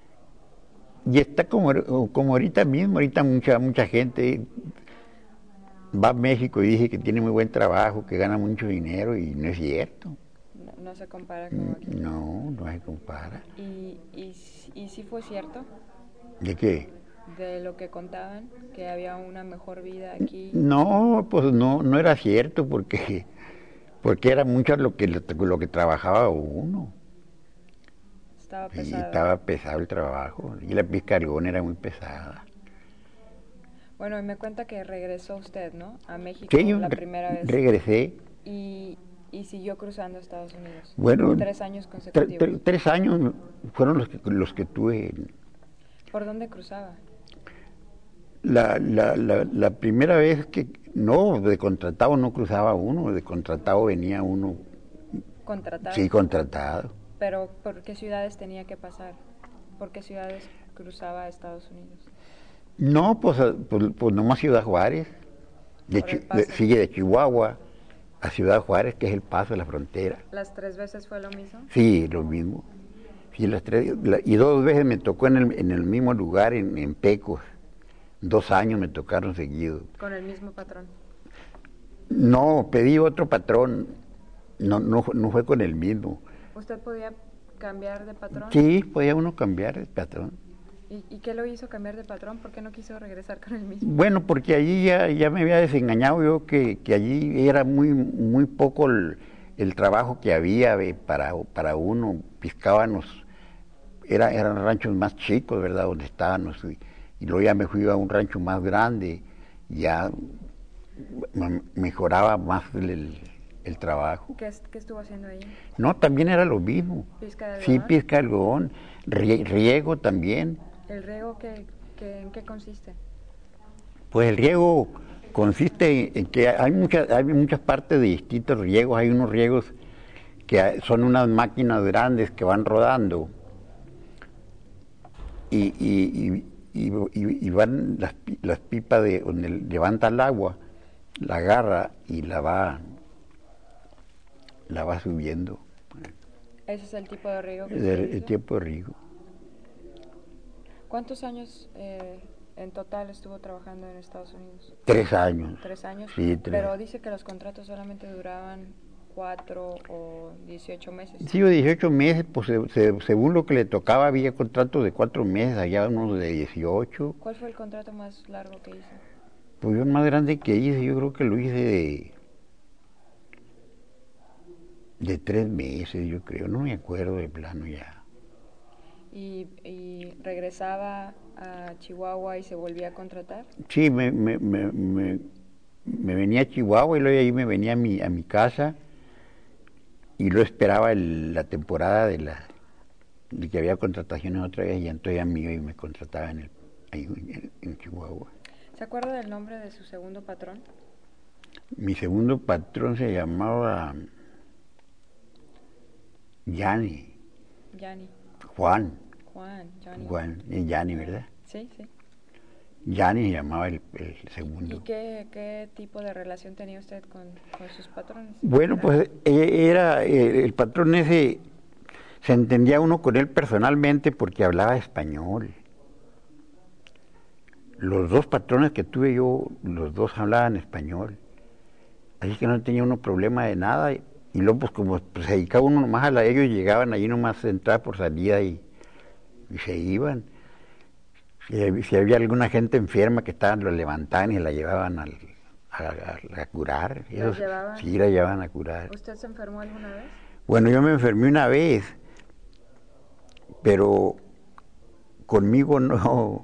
y está como, como ahorita mismo, ahorita mucha, mucha gente va a México y dice que tiene muy buen trabajo, que gana mucho dinero y no es cierto. No, no se compara con aquí. No, no se compara. ¿Y, y, y sí fue cierto? ¿De qué? De lo que contaban, que había una mejor vida aquí. No, pues no, no era cierto porque, porque era mucho lo que, lo que trabajaba uno. Estaba pesado. Y estaba pesado el trabajo y la pizcargón era muy pesada. Bueno, y me cuenta que regresó usted, ¿no? A México sí, la primera vez. Regresé. Y, y siguió cruzando a Estados Unidos. Bueno, tres años consecutivos. Tre, tre, tres años fueron los que, los que tuve. ¿Por dónde cruzaba? La, la, la, la primera vez que, no, de contratado no cruzaba uno, de contratado venía uno. ¿Contratado? Sí, contratado. ¿Pero por qué ciudades tenía que pasar? ¿Por qué ciudades cruzaba a Estados Unidos? No, pues, pues, pues nomás Ciudad Juárez. De, de, sigue de Chihuahua a Ciudad Juárez, que es el paso de la frontera. ¿Las tres veces fue lo mismo? Sí, lo mismo. Sí, las tres, la, y dos veces me tocó en el, en el mismo lugar, en, en Pecos. Dos años me tocaron seguidos. ¿Con el mismo patrón? No, pedí otro patrón. No, no, no fue con el mismo. ¿Usted podía cambiar de patrón? Sí, podía uno cambiar de patrón. ¿Y, ¿Y qué lo hizo cambiar de patrón? ¿Por qué no quiso regresar con el mismo? Bueno, porque allí ya, ya me había desengañado yo que, que allí era muy, muy poco el, el trabajo que había para, para uno. Piscábamos, era, eran ranchos más chicos, ¿verdad? Donde estábamos. Y, y luego ya me fui a un rancho más grande, ya mejoraba más el, el trabajo. ¿Qué, ¿Qué estuvo haciendo ahí? No, también era lo mismo. ¿Pizca de algodón? Sí, pizca de algodón, riego también. ¿El riego qué, qué, en qué consiste? Pues el riego consiste en que hay muchas, hay muchas partes de distintos riegos. Hay unos riegos que son unas máquinas grandes que van rodando y, y, y, y, y van las, las pipas de donde levanta el agua, la agarra y la va, la va subiendo. ¿Ese es el tipo de riego que el, se el tipo de riego. ¿Cuántos años eh, en total estuvo trabajando en Estados Unidos? Tres años. ¿Tres años? Sí, tres. Pero dice que los contratos solamente duraban cuatro o dieciocho meses. Sí, o dieciocho meses, pues se, se, según lo que le tocaba había contratos de cuatro meses, allá unos de dieciocho. ¿Cuál fue el contrato más largo que hizo? Pues yo el más grande que hice, yo creo que lo hice de, de tres meses, yo creo, no me acuerdo de plano ya. ¿Y, y regresaba a Chihuahua y se volvía a contratar? Sí, me, me, me, me, me venía a Chihuahua y luego ahí me venía a mi, a mi casa y luego esperaba el, la temporada de la de que había contrataciones otra vez y entonces ya mío y me contrataba en el, ahí en, en Chihuahua. ¿Se acuerda del nombre de su segundo patrón? Mi segundo patrón se llamaba Yanni. Yanni. Juan. Juan, Yanni. Juan, es Yanni, ¿verdad? Sí, sí. Yanni se llamaba el, el segundo. ¿Y qué, qué tipo de relación tenía usted con, con sus patrones? Bueno, pues era el, el patrón ese, se entendía uno con él personalmente porque hablaba español. Los dos patrones que tuve yo, los dos hablaban español. Así que no tenía uno problema de nada. Y, y luego, pues como pues, se dedicaba uno nomás a la, ellos llegaban allí nomás a entrar por salida y, y se iban. Si, si había alguna gente enferma que estaban, lo levantaban y la llevaban al, a, a, a curar. ¿La llevaban? Sí, la llevaban a curar. ¿Usted se enfermó alguna vez? Bueno, yo me enfermé una vez, pero conmigo no,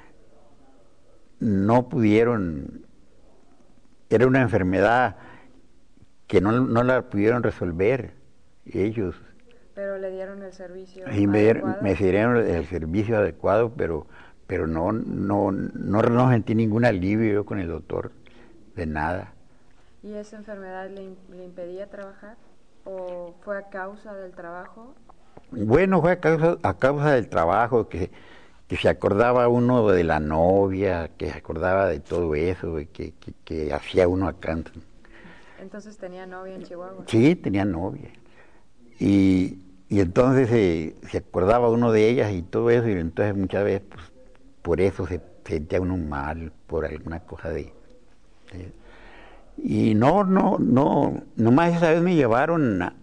no pudieron, era una enfermedad que no, no la pudieron resolver ellos. Pero le dieron el servicio y me, adecuado. me dieron el servicio adecuado, pero pero no, no, no, no sentí ningún alivio yo con el doctor, de nada. ¿Y esa enfermedad le, le impedía trabajar? ¿O fue a causa del trabajo? Bueno, fue a causa, a causa del trabajo, que, que se acordaba uno de la novia, que se acordaba de todo eso, que, que, que hacía uno acá. ¿Entonces tenía novia en Chihuahua? Sí, tenía novia. Y, y entonces eh, se acordaba uno de ellas y todo eso, y entonces muchas veces pues, por eso se sentía uno mal, por alguna cosa de... de y no, no, no, nomás esa vez me llevaron a,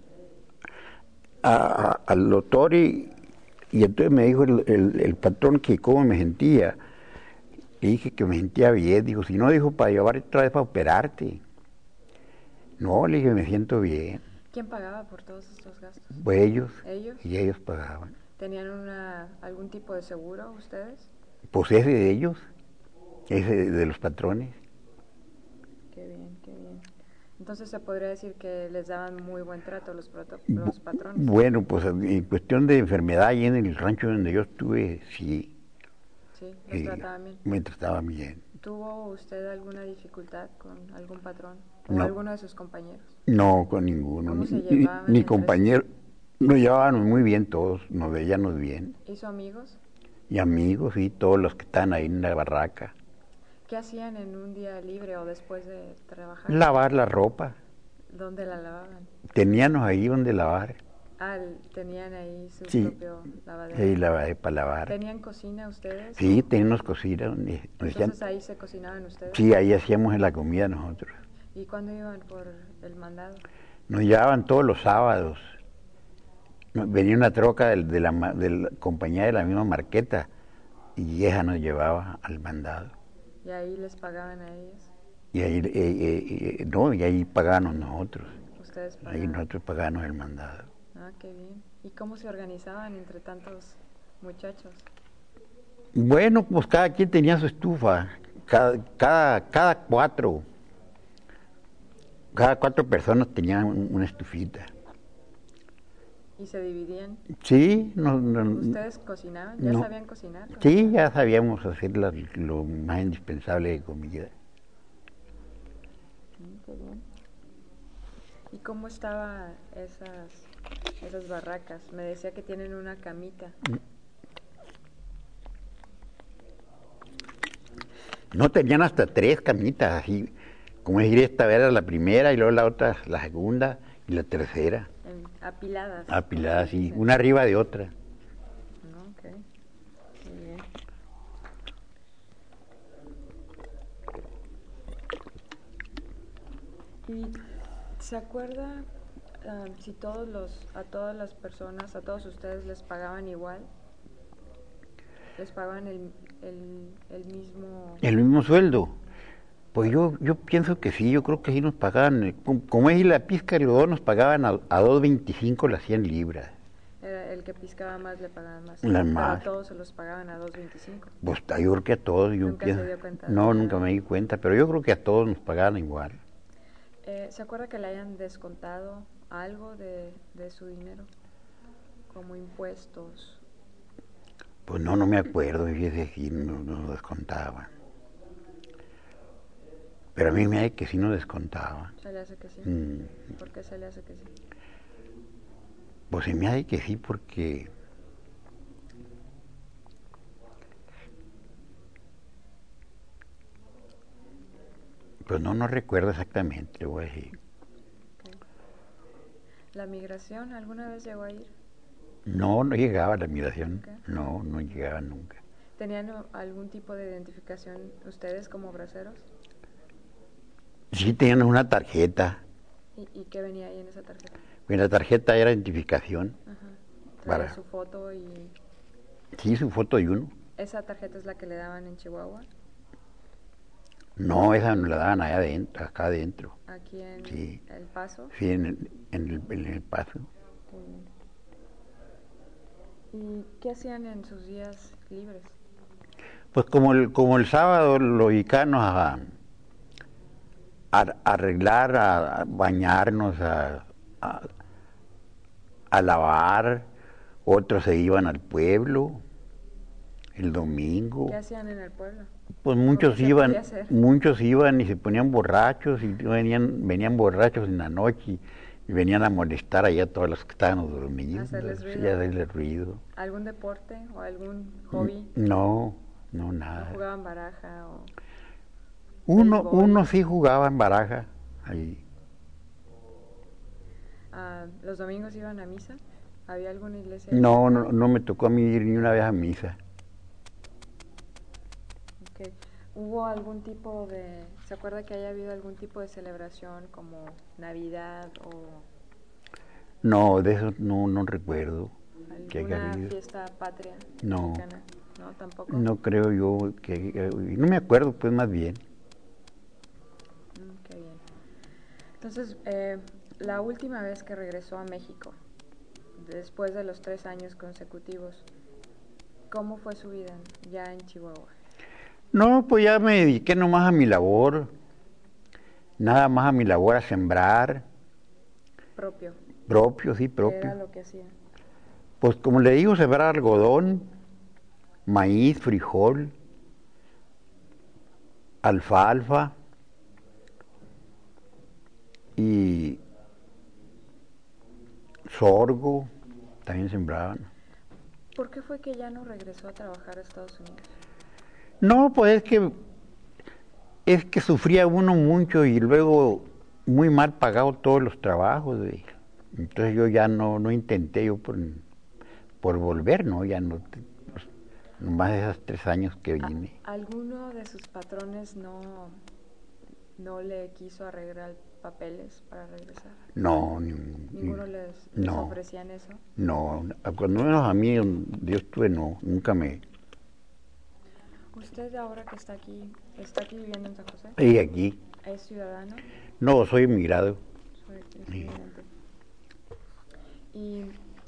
a, al doctor y, y entonces me dijo el, el, el patrón que cómo me sentía. Le dije que me sentía bien, dijo, si no, dijo, para llevar otra vez para operarte. No, le dije, me siento bien. ¿Quién pagaba por todos estos gastos? Pues ellos. ¿Ellos? Y ellos pagaban. ¿Tenían una, algún tipo de seguro ustedes? Pues ese de ellos, ese de, de los patrones. Qué bien, qué bien. Entonces se podría decir que les daban muy buen trato los, proto, los patrones. Bueno, pues en cuestión de enfermedad y en el rancho donde yo estuve, sí. Sí, los trataban bien. Me trataban bien. ¿Tuvo usted alguna dificultad con algún patrón o no, alguno de sus compañeros? No, con ninguno. ¿Cómo se ni, llevaban? Ni compañeros. Nos llevábamos muy bien todos, nos veíamos bien. ¿Hizo amigos? Y amigos, sí, todos los que están ahí en la barraca. ¿Qué hacían en un día libre o después de trabajar? Lavar la ropa. ¿Dónde la lavaban? Teníamos ahí donde lavar. Ah, tenían ahí su sí, propio lavadero. Sí, lavadero para lavar. ¿Tenían cocina ustedes? Sí, teníamos cocina. Donde, Entonces decían, ahí se cocinaban ustedes. Sí, ahí hacíamos la comida nosotros. ¿Y cuándo iban por el mandado? Nos llevaban todos los sábados. Venía una troca de, de, la, de la compañía de la misma marqueta y ella nos llevaba al mandado. ¿Y ahí les pagaban a ellos? Y ahí, eh, eh, eh, no, y ahí pagábamos nosotros. ¿Ustedes pagaban? Ahí nosotros pagábamos el mandado. Ah, qué bien. ¿Y cómo se organizaban entre tantos muchachos? Bueno, pues cada quien tenía su estufa, cada, cada, cada cuatro, cada cuatro personas tenían una estufita. ¿Y se dividían? Sí. No, no, ¿Ustedes cocinaban? ¿Ya no, sabían cocinar? Sí, ya sabíamos hacer la, lo más indispensable de comida. Qué bien. ¿Y cómo estaban esas, esas barracas? Me decía que tienen una camita. No, tenían hasta tres camitas, así, como decir, esta era la primera y luego la otra, la segunda y la tercera. En, apiladas. Apiladas, sí, una arriba de otra. Ok, muy bien. ¿Y se acuerda um, si todos los, a todas las personas, a todos ustedes les pagaban igual? ¿Les pagaban el, el, el mismo...? ¿El mismo sueldo? Pues yo yo pienso que sí, yo creo que sí nos pagaban, como es la pizca y los dos nos pagaban a, a dos veinticinco las cien libras. Era el que piscaba más le pagaban más. Las Pero más. a todos se los pagaban a dos veinticinco. Pues yo creo que a todos. Yo ¿Nunca pienso, se dio cuenta? No, nunca me di cuenta, pero yo creo que a todos nos pagaban igual. Eh, ¿Se acuerda que le hayan descontado algo de, de su dinero? Como impuestos. Pues no, no me acuerdo, fíjese si nos no descontaban. Pero a mí me hace que sí nos descontaban. ¿Se le hace que sí? Mm. ¿Por qué se le hace que sí? Pues se me hace que sí porque... Pues no, no recuerdo exactamente, le voy a decir. Okay. ¿La migración alguna vez llegó a ir? No, no llegaba a la migración. ¿Nunca? No, no llegaba nunca. ¿Tenían o- algún tipo de identificación ustedes como braceros? Sí tenían una tarjeta. ¿Y, y qué venía ahí en esa tarjeta? En la tarjeta era identificación. Ajá. Traía Para, su foto y... sí, su foto de uno. ¿Esa tarjeta es la que le daban en Chihuahua? No, esa nos la daban allá adentro, acá adentro. ¿Aquí en Sí, El Paso? sí, en el, en el, en el paso. Mm. ¿Y qué hacían en sus días libres? Pues como el, como el sábado los icanos a, a arreglar, a, a bañarnos, a, a, a lavar, otros se iban al pueblo el domingo. ¿Qué hacían en el pueblo? Pues ¿O qué muchos se podía iban, hacer? muchos iban y se ponían borrachos y venían, venían borrachos en la noche y, y venían a molestar allá a todos los que estaban dormidos, ¿Hacerles sí, ruido? a hacerles ruido. ¿Algún deporte o algún hobby? No, no ¿No nada. jugaban baraja o Uno, béisbol? uno sí jugaba en baraja ahí. Ah, ¿los domingos iban a misa? ¿Había alguna iglesia ahí No, cerca? no, no me tocó a mí ir ni una vez a misa. Ok. ¿Hubo algún tipo de... ¿Se acuerda que haya habido algún tipo de celebración como Navidad o No, de eso no, no recuerdo que haya alguna habido. fiesta patria No, mexicana? No, tampoco. no creo yo que, que- no me acuerdo pues más bien. Mm, qué bien. Entonces, eh, la última vez que regresó a México, después de los tres años consecutivos, ¿cómo fue su vida ya en Chihuahua? No, pues ya me dediqué nomás a mi labor, nada más a mi labor a sembrar, Propio. propio, sí, ¿Qué era propio. lo que hacía? Pues como le digo, sembrar algodón, maíz, frijol, alfalfa y sorgo, también sembraban. ¿Por qué fue que ya no regresó a trabajar a Estados Unidos? No, pues es que es que sufría uno mucho y luego muy mal pagado todos los trabajos. De, entonces yo ya no, no intenté yo por, por volver, ¿no? Ya no, pues, nomás esos tres años que ¿A- vine. ¿Alguno de sus patrones no, no le quiso arreglar papeles para regresar? No, ni- ¿Ninguno ni- les, les no, ofrecían eso? no, cuando menos a mí donde yo estuve, no, nunca me... ¿Usted ahora que está aquí, está aquí viviendo en San José? Y aquí, ¿Es ciudadano? no, soy inmigrado. Soy, es Sí. inmigrante. Y,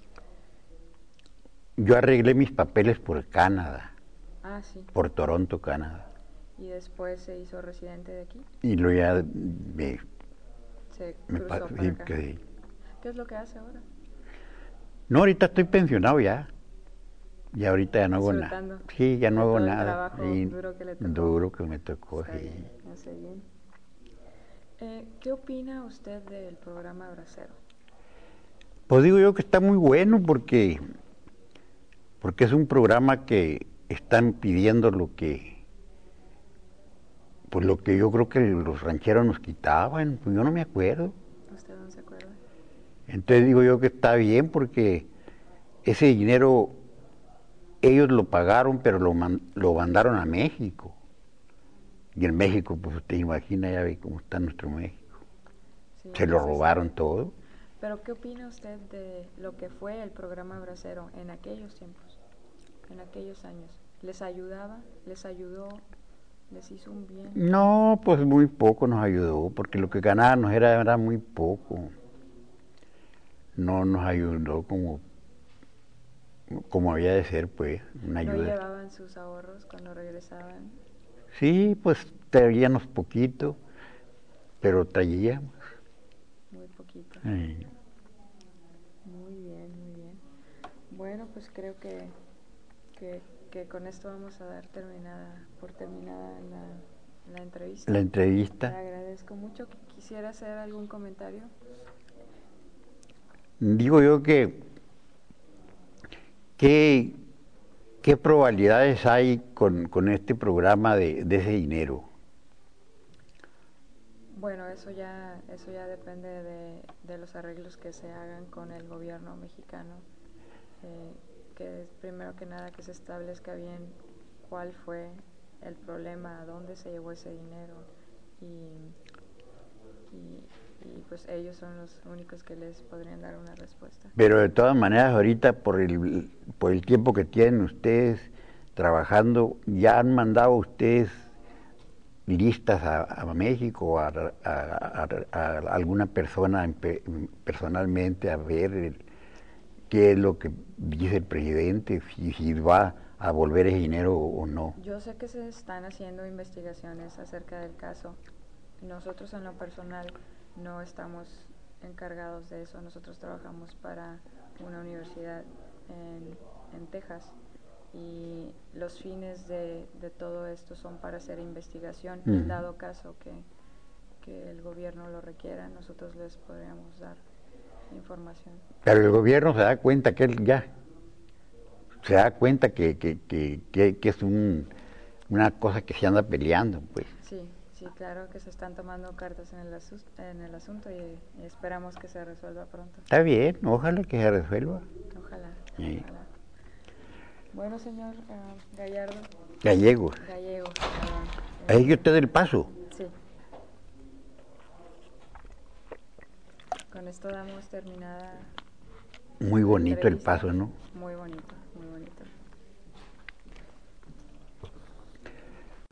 Yo arreglé mis papeles por Canadá, ah, sí. por Toronto, Canadá. Y después se hizo residente de aquí. Y luego ya me, Se me cruzó pa- para sí, acá. quedé. ¿Qué es lo que hace ahora? No, ahorita estoy pensionado ya. Y ahorita ya no hago nada. Disfrutando Sí, ya no de hago todo el nada. trabajo Y duro que le tocó. duro que me tocó. Está Sí. bien, hace bien. Eh, ¿Qué opina usted del programa Bracero? Pues digo yo que está muy bueno porque, porque es un programa que están pidiendo lo que, pues lo que yo creo que los rancheros nos quitaban, pues yo no me acuerdo. ¿Usted no se acuerda? Entonces digo yo que está bien porque ese dinero ellos lo pagaron, pero lo, man- lo mandaron a México. Y en México, pues usted imagina, ya ve cómo está nuestro México. Sí, Se lo eso robaron está. todo. Pero ¿qué opina usted de lo que fue el programa Bracero en aquellos tiempos, en aquellos años? ¿Les ayudaba? ¿Les ayudó? ¿Les hizo un bien? No, pues muy poco nos ayudó, porque lo que ganábamos era, era muy poco. No nos ayudó como, como había de ser, pues, una ¿No ayuda. llevaban sus ahorros cuando regresaban? Sí, pues traíamos poquito, pero traíamos. Muy poquito. Eh, Muy bien, muy bien. Bueno, pues creo que, que, que con esto vamos a dar terminada, por terminada la, la entrevista. la Le entrevista. agradezco mucho. ¿Quisiera hacer algún comentario? Digo yo que, ¿qué, qué probabilidades hay con, con este programa de, de ese dinero? Bueno, eso ya, eso ya depende de, de los arreglos que se hagan con el gobierno mexicano. eh, que es primero que nada que se establezca bien cuál fue el problema, a dónde se llevó ese dinero y, y, y pues ellos son los únicos que les podrían dar una respuesta. Pero de todas maneras ahorita por el, por el tiempo que tienen ustedes trabajando, ¿ya han mandado ustedes listas a, a México, a, a, a, a alguna persona en, personalmente a ver el, qué es lo que dice el presidente, si, si va a volver ese dinero o no? Yo sé que se están haciendo investigaciones acerca del caso. Nosotros en lo personal no estamos encargados de eso. Nosotros trabajamos para una universidad en, en Texas y los fines de, de todo esto son para hacer investigación. Mm. En dado caso que, que el gobierno lo requiera, nosotros les podríamos dar información. Pero el gobierno se da cuenta que él ya se da cuenta que, que, que, que, que es un, una cosa que se anda peleando, pues. Sí, sí, claro que se están tomando cartas en el, asus en el asunto y, y esperamos que se resuelva pronto. Está bien, ojalá que se resuelva. Ojalá, sí. ojalá. Bueno, señor uh, Gallardo. Gallego. Gallego, perdón. ¿Ahí que usted del Paso? Sí. Con esto damos terminada. Muy bonito el Paso, ¿no? Muy bonito.